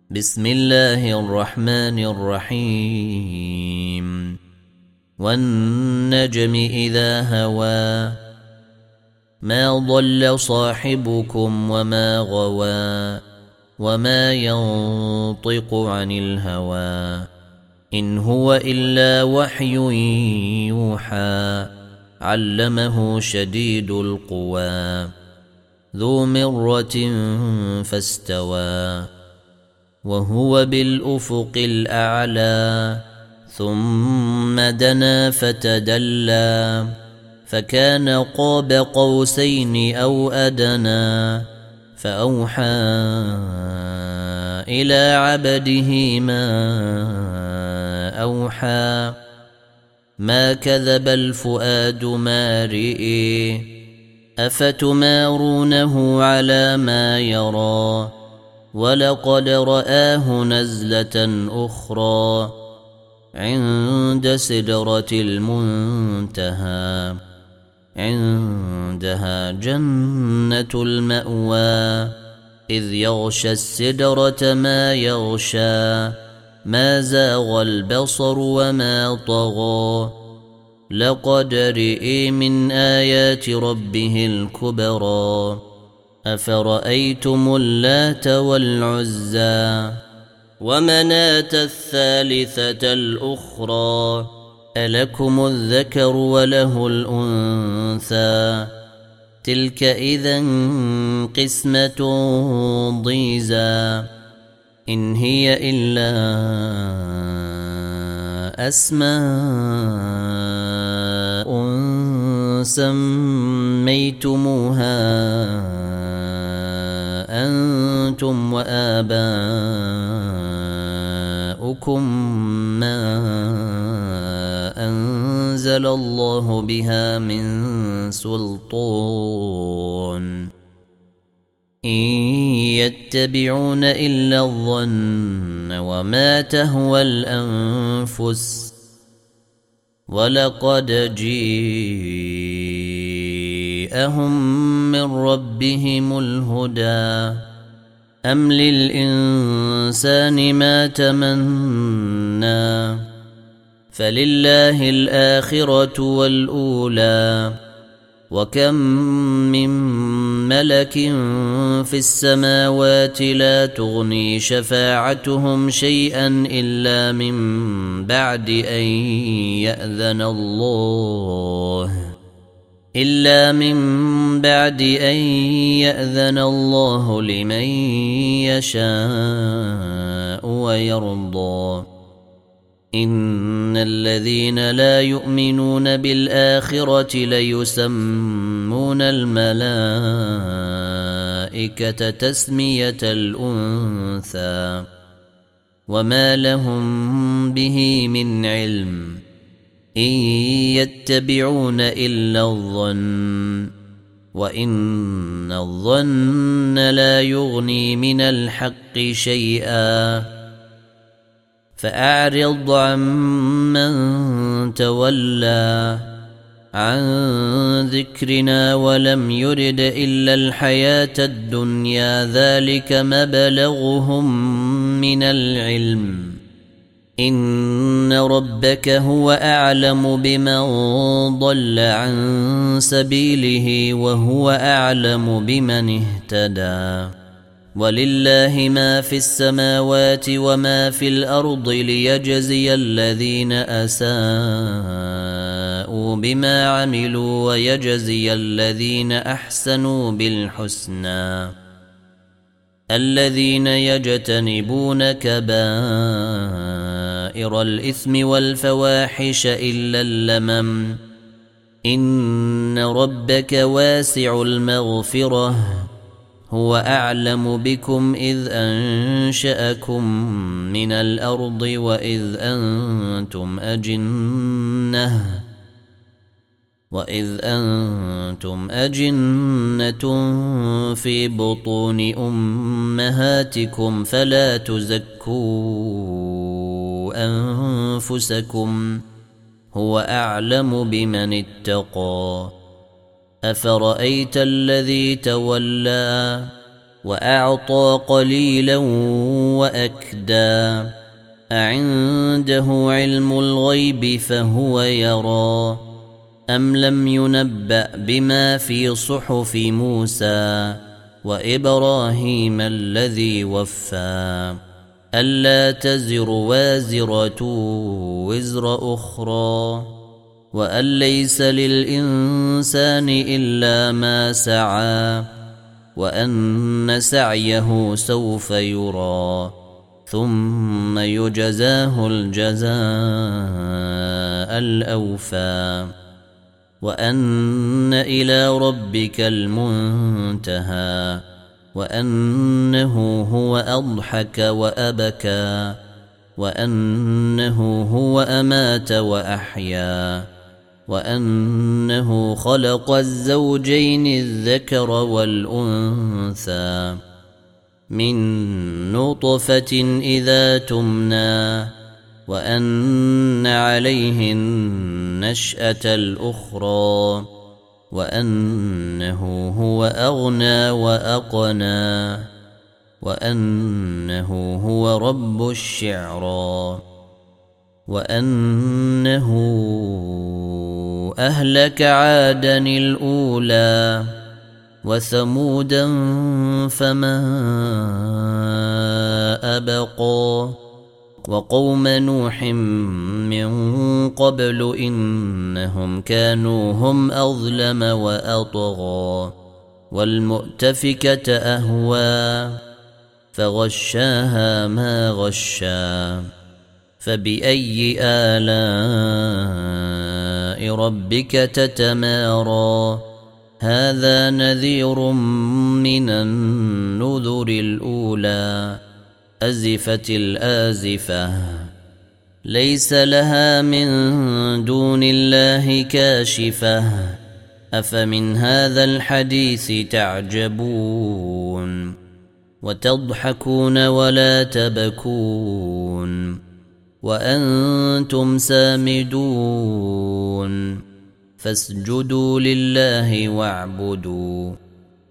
بسم الله الرحمن الرحيم والنجم إذا هوى ما ضل صاحبكم وما غوى وما ينطق عن الهوى إن هو إلا وحي يوحى علمه شديد القوى ذو مرة فاستوى وهو بالأفق الأعلى ثم دنا فتدلى فكان قاب قوسين أو أدنى فأوحى إلى عبده ما أوحى ما كذب الفؤاد ما رئي أفتمارونه على ما يرى ولقد رآه نزلة أخرى عند سدرة المنتهى عندها جنة المأوى إذ يغشى السدرة ما يغشى ما زاغ البصر وما طغى لقد رئي من آيات ربه الكبرى أفرأيتم اللات والعزى ومناة الثالثة الأخرى ألكم الذكر وله الأنثى تلك إذا قسمة ضيزى إن هي إلا أسماء سميتموها أنتم وآباؤكم ما أنزل الله بها من سلطان إن يتبعون إلا الظن وما تهوى الأنفس ولقد جاءهم من ربهم الهدى أم للإنسان ما تمنى فلله الآخرة والأولى وكم من ملك في السماوات لا تغني شفاعتهم شيئا إلا من بعد أن يأذن الله لمن يشاء ويرضى إن الذين لا يؤمنون بالآخرة ليسمون الملائكة تسمية الأنثى وما لهم به من علم إن يتبعون إلا الظن وإن الظن لا يغني من الحق شيئا فأعرض عمن تولى عن ذكرنا ولم يرد إلا الحياة الدنيا ذلك مبلغهم من العلم إن ربك هو أعلم بمن ضل عن سبيله وهو أعلم بمن اهتدى ولله ما في السماوات وما في الأرض ليجزي الذين أساءوا بما عملوا ويجزي الذين أحسنوا بالحسنى الذين يجتنبون كبائر الإثم والفواحش إلا اللمم إن ربك واسع المغفرة هو أعلم بكم إذ أنشأكم من الأرض وإذ أنتم أجنة في بطون أمهاتكم فلا تزكوا أنفسكم هو أعلم بمن اتقى أفرأيت الذي تولى وأعطى قليلا وأكدى أعنده علم الغيب فهو يرى أم لم ينبأ بما في صحف موسى وإبراهيم الذي وفى ألا تزر وازرة وزر أخرى وأن ليس للإنسان إلا ما سعى وأن سعيه سوف يرى ثم يجزاه الجزاء الأوفى وأن إلى ربك المنتهى وأنه هو أضحك وأبكى وأنه هو أمات وأحيا وأنه خلق الزوجين الذكر والأنثى من نطفة إذا تمنى وأن عليه النشأة الأخرى وأنه هو أغنى وأقنى وأنه هو رب الشعرى وأنه أهلك عادا الأولى وثمودا فما أبقى وقوم نوح من قبل إنهم كانوا هم أظلم وأطغى والمؤتفكة أهوى فغشاها ما غشا فبأي آلاء ربك تتمارى هذا نذير من النذر الأولى أزفت الآزفة ليس لها من دون الله كاشفة أفمن هذا الحديث تعجبون وتضحكون ولا تبكون وأنتم سامدون فاسجدوا لله واعبدوا